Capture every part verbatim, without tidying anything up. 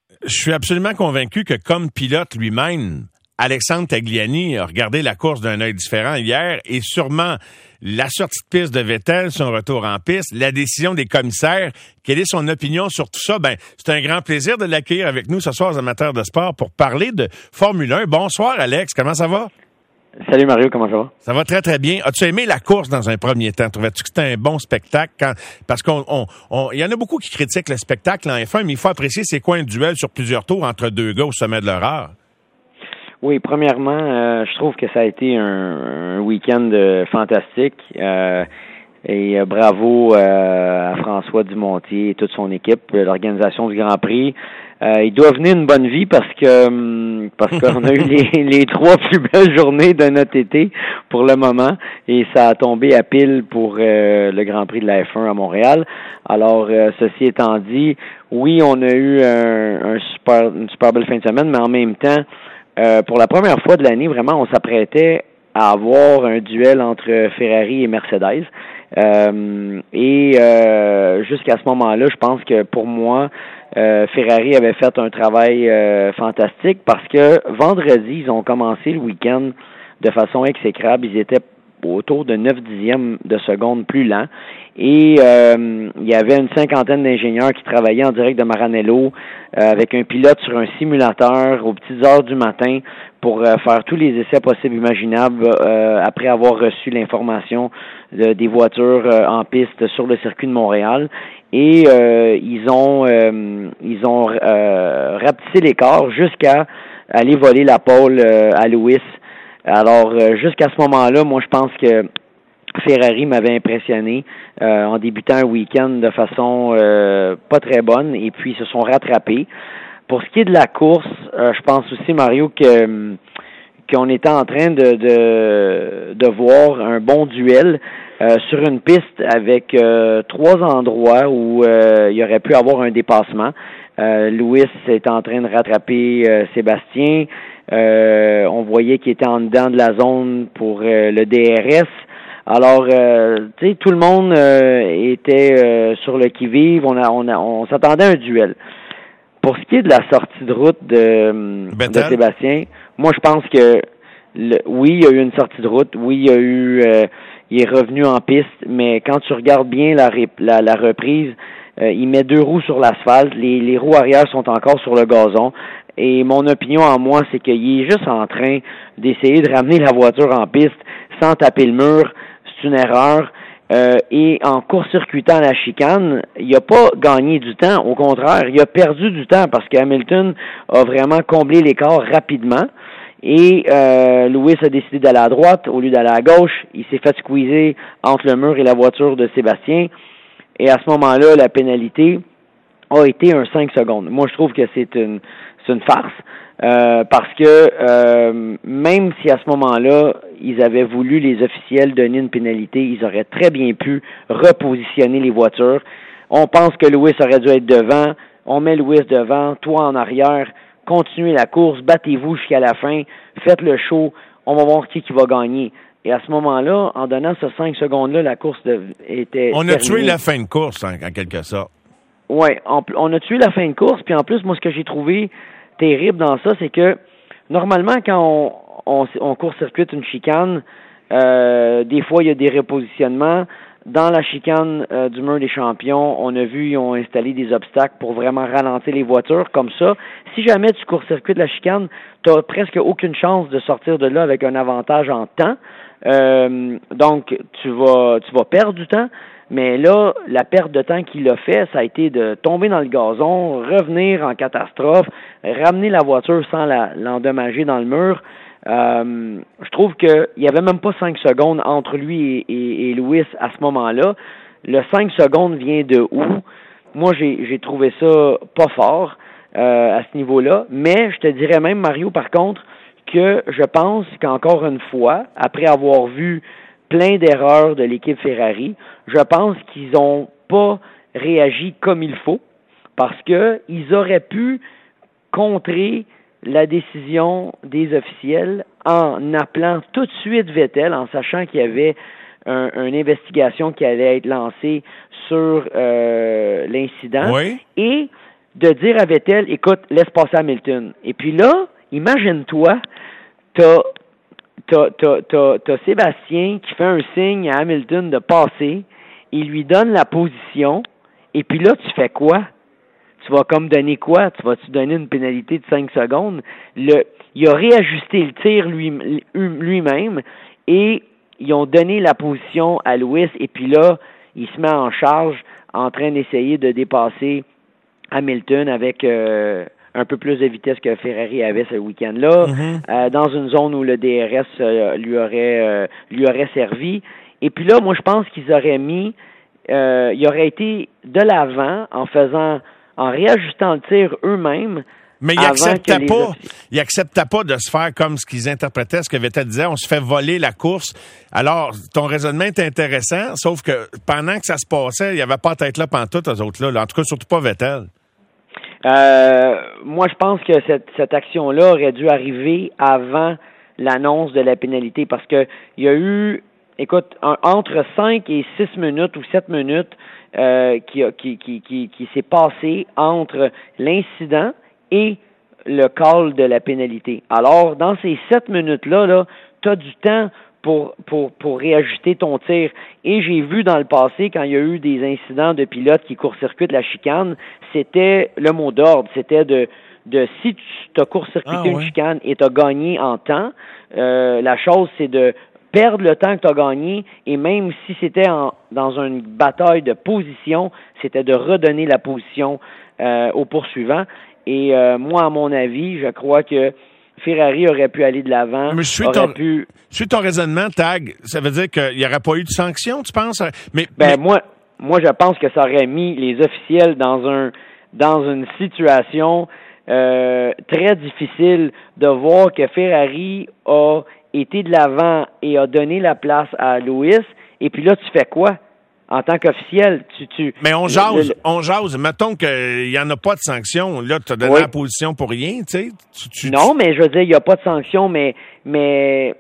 Je suis absolument convaincu que comme pilote lui-même, Alexandre Tagliani a regardé la course d'un œil différent hier et sûrement la sortie de piste de Vettel, son retour en piste, la décision des commissaires. Quelle est son opinion sur tout ça? Ben, c'est un grand plaisir de l'accueillir avec nous ce soir, aux amateurs de sport, pour parler de Formule un. Bonsoir, Alex. Comment ça va? Salut Mario, comment ça va? Ça va très, très bien. As-tu aimé la course dans un premier temps? Trouvais-tu que c'était un bon spectacle? Quand, parce qu'on, on, on, il y en a beaucoup qui critiquent le spectacle en F un, mais il faut apprécier c'est quoi un duel sur plusieurs tours entre deux gars au sommet de leur art. Oui, premièrement, euh, je trouve que ça a été un, un week-end euh, fantastique. Euh, et euh, bravo euh, à François Dumontier et toute son équipe, l'organisation du Grand Prix. Euh, il doit venir une bonne vie parce que parce qu'on a eu les, les trois plus belles journées de notre été pour le moment et ça a tombé à pile pour euh, le Grand Prix de la F un à Montréal. Alors, euh, ceci étant dit, oui, on a eu un, un super, une super belle fin de semaine, mais en même temps, euh, pour la première fois de l'année, vraiment, on s'apprêtait à avoir un duel entre Ferrari et Mercedes. Euh, et euh, jusqu'à ce moment-là, je pense que pour moi, euh, Ferrari avait fait un travail euh, fantastique parce que vendredi, ils ont commencé le week-end de façon exécrable. Ils étaient autour de neuf dixièmes de seconde plus lents. Et euh, il y avait une cinquantaine d'ingénieurs qui travaillaient en direct de Maranello euh, avec un pilote sur un simulateur aux petites heures du matin pour euh, faire tous les essais possibles imaginables euh, après avoir reçu l'information de, des voitures euh, en piste sur le circuit de Montréal. Et euh, ils ont euh, ils ont euh, rapetissé l'écart jusqu'à aller voler la pole euh, à Lewis. Alors, euh, jusqu'à ce moment-là, moi, je pense que Ferrari m'avait impressionné euh, en débutant un week-end de façon euh, pas très bonne et puis ils se sont rattrapés. Pour ce qui est de la course, euh, je pense aussi, Mario, que qu'on était en train de de, de voir un bon duel euh, sur une piste avec euh, trois endroits où euh, il y aurait pu avoir un dépassement. Euh, Lewis est en train de rattraper euh, Sébastien. Euh, on voyait qu'il était en dedans de la zone pour euh, le D R S. Alors, euh, tu sais, tout le monde euh, était euh, sur le qui-vive. On a, on a, on s'attendait à un duel. Pour ce qui est de la sortie de route de, de Sébastien, moi, je pense que le, oui, il y a eu une sortie de route. Oui, il y a eu, euh, il est revenu en piste. Mais quand tu regardes bien la, la, la reprise, euh, il met deux roues sur l'asphalte. Les, les roues arrière sont encore sur le gazon. Et mon opinion en moi, c'est qu'il est juste en train d'essayer de ramener la voiture en piste sans taper le mur. C'est une erreur. Euh, et en court-circuitant la chicane, il n'a pas gagné du temps. Au contraire, il a perdu du temps parce qu'Hamilton a vraiment comblé l'écart rapidement. Et euh, Lewis a décidé d'aller à droite au lieu d'aller à gauche. Il s'est fait squeezer entre le mur et la voiture de Sébastien. Et à ce moment-là, la pénalité a été un cinq secondes. Moi, je trouve que c'est une c'est une farce euh, parce que euh, même si à ce moment-là, ils avaient voulu, les officiels, donner une pénalité, ils auraient très bien pu repositionner les voitures. On pense que Lewis aurait dû être devant. On met Lewis devant, toi en arrière. Continuez la course, battez-vous jusqu'à la fin. Faites le show. On va voir qui qui va gagner. Et à ce moment-là, en donnant ce cinq secondes-là, la course de, était On a terminée. tué la fin de course, en, en quelque sorte. Oui, on, on a tué la fin de course, puis en plus, moi, ce que j'ai trouvé terrible dans ça, c'est que, normalement, quand on, on, on court-circuite une chicane, euh, des fois, il y a des repositionnements. Dans la chicane euh, du mur des champions, on a vu, ils ont installé des obstacles pour vraiment ralentir les voitures, comme ça. Si jamais tu court-circuites la chicane, tu n'as presque aucune chance de sortir de là avec un avantage en temps. Euh, donc, tu vas, tu vas perdre du temps. Mais là, la perte de temps qu'il a fait, ça a été de tomber dans le gazon, revenir en catastrophe, ramener la voiture sans la, l'endommager dans le mur. Euh, je trouve qu'il n'y avait même pas cinq secondes entre lui et, et, et Lewis à ce moment-là. Le cinq secondes vient de où? Moi, j'ai, j'ai trouvé ça pas fort euh, à ce niveau-là. Mais je te dirais même, Mario, par contre, que je pense qu'encore une fois, après avoir vu plein d'erreurs de l'équipe Ferrari, je pense qu'ils n'ont pas réagi comme il faut parce qu'ils auraient pu contrer la décision des officiels en appelant tout de suite Vettel, en sachant qu'il y avait un, une investigation qui allait être lancée sur euh, l'incident. Oui. Et de dire à Vettel, écoute, laisse passer Hamilton. Et puis là, imagine-toi, t'as, t'as, t'as, t'as, t'as Sébastien qui fait un signe à Hamilton de passer, il lui donne la position, et puis là, tu fais quoi? Tu vas comme donner quoi? Tu vas-tu donner une pénalité de cinq secondes? Le, il a réajusté le tir lui, lui-même, et ils ont donné la position à Lewis, et puis là, il se met en charge en train d'essayer de dépasser Hamilton avec euh, un peu plus de vitesse que Ferrari avait ce week-end-là, mm-hmm. euh, dans une zone où le D R S euh, lui aurait euh, lui aurait servi. Et puis là, moi, je pense qu'ils auraient mis, euh, ils auraient été de l'avant en faisant, en réajustant le tir eux-mêmes. Mais ils acceptaient pas, ils acceptaient pas de se faire comme ce qu'ils interprétaient, ce que Vettel disait, on se fait voler la course. Alors, ton raisonnement est intéressant, sauf que pendant que ça se passait, il n'y avait pas tête là pantoute, eux autres là. En tout cas, surtout pas Vettel. Euh, moi, je pense que cette, cette action-là aurait dû arriver avant l'annonce de la pénalité, parce que il y a eu, écoute, un, entre cinq et six minutes ou sept minutes euh, qui, qui, qui, qui, qui s'est passé entre l'incident et le call de la pénalité. Alors, dans ces sept minutes-là, là, tu as du temps pour, pour, pour réajuster ton tir. Et j'ai vu dans le passé, quand il y a eu des incidents de pilotes qui court-circuitent la chicane, c'était le mot d'ordre, c'était de, de si tu as court-circuité ah, ouais. une chicane et tu as gagné en temps, euh, la chose, c'est de perdre le temps que tu as gagné, et même si c'était en, dans une bataille de position, c'était de redonner la position euh, au poursuivant. Et euh, moi, à mon avis, je crois que Ferrari aurait pu aller de l'avant. Mais je suis, aurait ton, pu... je suis ton raisonnement, Tag. Ça veut dire qu'il n'y aurait pas eu de sanction, tu penses? Mais, ben, mais... moi, moi, je pense que ça aurait mis les officiels dans un dans une situation euh, très difficile de voir que Ferrari a été de l'avant et a donné la place à Lewis. Et puis là, tu fais quoi? En tant qu'officiel, tu... tu Mais on jase, le, le... on jase. Mettons qu'il n'y en a pas de sanction. Là, tu as donné oui. la position pour rien, tu sais. Tu, tu, non, mais je veux dire, il n'y a pas de sanction, mais, mais,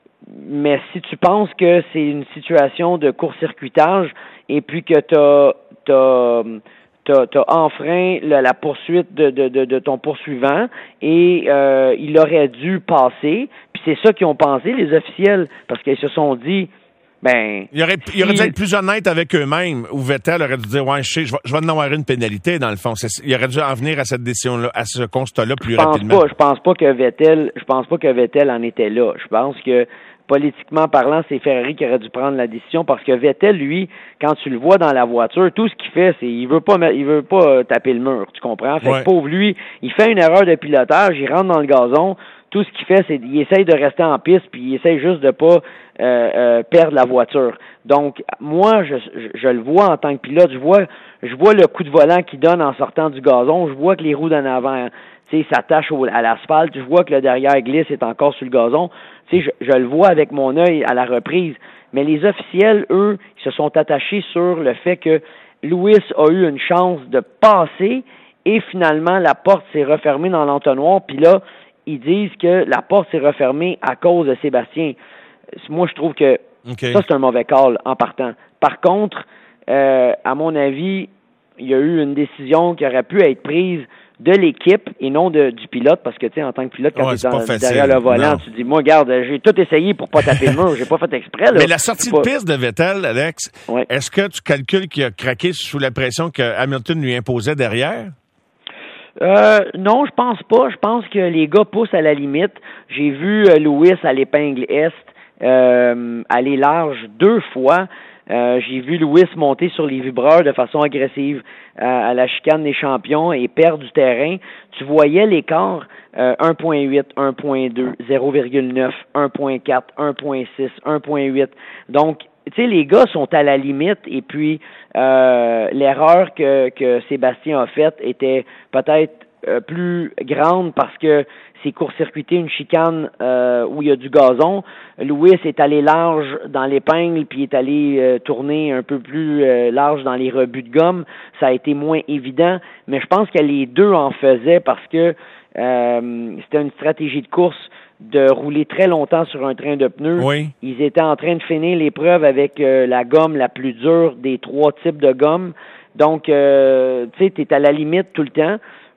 mais si tu penses que c'est une situation de court-circuitage et puis que tu as, t'as, t'as, t'as enfreint la, la poursuite de, de, de, de ton poursuivant et euh, il aurait dû passer, puis c'est ça qu'ils ont pensé, les officiels, parce qu'ils se sont dit... Ben, il aurait, il aurait dû être plus honnête avec eux-mêmes, ou Vettel aurait dû dire, ouais, je sais, je vais, je vais en avoir une pénalité, dans le fond. C'est, il aurait dû en venir à cette décision-là, à ce constat-là plus je pense rapidement. Pas, je pense pas que Vettel, je pense pas que Vettel en était là. Je pense que, politiquement parlant, c'est Ferrari qui aurait dû prendre la décision, parce que Vettel, lui, quand tu le vois dans la voiture, tout ce qu'il fait, c'est, il veut pas, il veut pas taper le mur, tu comprends? Fait ouais. que pauvre lui, il fait une erreur de pilotage, il rentre dans le gazon, tout ce qu'il fait, c'est qu'il essaye de rester en piste, puis il essaye juste de pas euh, euh, perdre la voiture. Donc, moi, je, je, je le vois en tant que pilote, je vois, je vois le coup de volant qu'il donne en sortant du gazon, je vois que les roues d'en avant, tu sais, s'attachent au, à l'asphalte, je vois que le derrière glisse est encore sur le gazon. Tu sais, je, je le vois avec mon œil à la reprise. Mais les officiels, eux, ils se sont attachés sur le fait que Lewis a eu une chance de passer et finalement, la porte s'est refermée dans l'entonnoir, puis là, ils disent que la porte s'est refermée à cause de Sébastien. Moi, je trouve que okay. ça, c'est un mauvais call en partant. Par contre, euh, à mon avis, il y a eu une décision qui aurait pu être prise de l'équipe et non de, du pilote, parce que, tu sais, en tant que pilote, quand ouais, tu es derrière le volant, non. tu dis, moi, regarde, j'ai tout essayé pour pas taper le mur, j'ai pas fait exprès, là. Mais la sortie de pas... piste de Vettel, Alex, ouais. est-ce que tu calcules qu'il a craqué sous la pression que Hamilton lui imposait derrière? Euh, non, je pense pas. Je pense que les gars poussent à la limite. J'ai vu euh, Lewis à l'épingle Est euh, aller large deux fois. Euh, j'ai vu Lewis monter sur les vibreurs de façon agressive euh, à la chicane des champions et perdre du terrain. Tu voyais l'écart euh, un virgule huit, un virgule deux, zéro virgule neuf, un virgule quatre, un virgule six, un virgule huit. Donc, tu sais, les gars sont à la limite et puis euh, l'erreur que, que Sébastien a faite était peut-être euh, plus grande parce que c'est court-circuité une chicane euh, où il y a du gazon. Lewis est allé large dans l'épingle puis est allé euh, tourner un peu plus euh, large dans les rebuts de gomme. Ça a été moins évident, mais je pense que les deux en faisaient parce que euh, c'était une stratégie de course de rouler très longtemps sur un train de pneus. Oui. Ils étaient en train de finir l'épreuve avec euh, la gomme la plus dure des trois types de gomme. Donc, euh, tu sais, t'es à la limite tout le temps.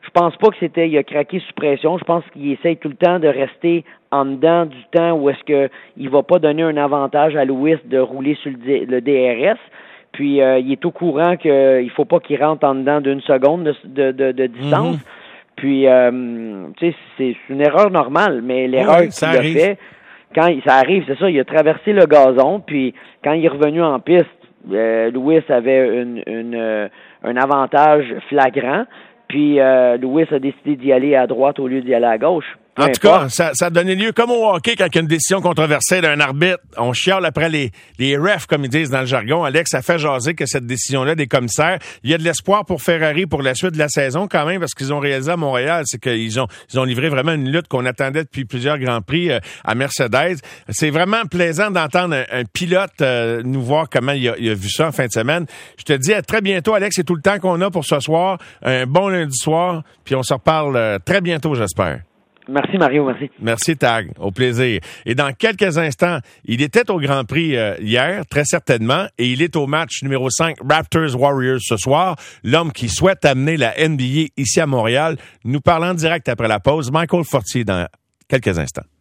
Je pense pas que c'était, il a craqué sous pression. Je pense qu'il essaye tout le temps de rester en dedans du temps où est-ce que il va pas donner un avantage à Lewis de rouler sur le, D, le D R S. Puis euh, il est au courant qu'il faut pas qu'il rentre en dedans d'une seconde de, de, de, de distance. Mm-hmm. Puis euh, tu sais, c'est une erreur normale, mais l'erreur oui, qu'il a fait, quand il, ça arrive, c'est ça, il a traversé le gazon, puis quand il est revenu en piste, euh, Lewis avait une, une, euh, un avantage flagrant. Puis euh, Lewis a décidé d'y aller à droite au lieu d'y aller à gauche. En tout cas, ça, ça a donné lieu, comme au hockey, quand il y a une décision controversée d'un arbitre, on chiale après les, les refs, comme ils disent dans le jargon. Alex, ça fait jaser que cette décision-là des commissaires. Il y a de l'espoir pour Ferrari pour la suite de la saison quand même, parce qu'ils ont réalisé à Montréal, c'est qu'ils ont, ils ont livré vraiment une lutte qu'on attendait depuis plusieurs Grands Prix euh, à Mercedes. C'est vraiment plaisant d'entendre un, un pilote euh, nous voir comment il a, il a vu ça en fin de semaine. Je te dis à très bientôt, Alex. C'est tout le temps qu'on a pour ce soir. Un bon lundi soir, puis on se reparle euh, très bientôt, j'espère. Merci Mario, merci. Merci Tag, au plaisir. Et dans quelques instants, il était au Grand Prix euh, hier, très certainement, et il est au match numéro cinq Raptors-Warriors ce soir. L'homme qui souhaite amener la N B A ici à Montréal. Nous parlons direct après la pause. Michael Fortier dans quelques instants.